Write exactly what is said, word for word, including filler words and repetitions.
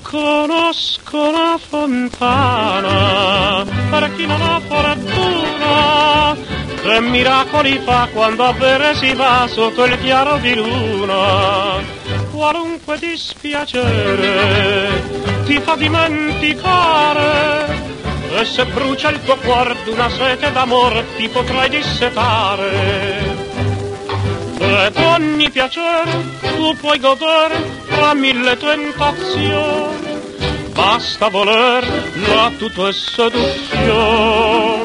Conosco una fontana per chi non ha fortuna, che miracoli fa quando a bere si va sotto il chiaro di luna. Qualunque dispiacere ti fa dimenticare, e se brucia il tuo cuore d'una sete d'amore ti potrai dissetare. Ed ogni piacere tu puoi godere tra mille tentazioni, basta voler, là tutto è seduzione.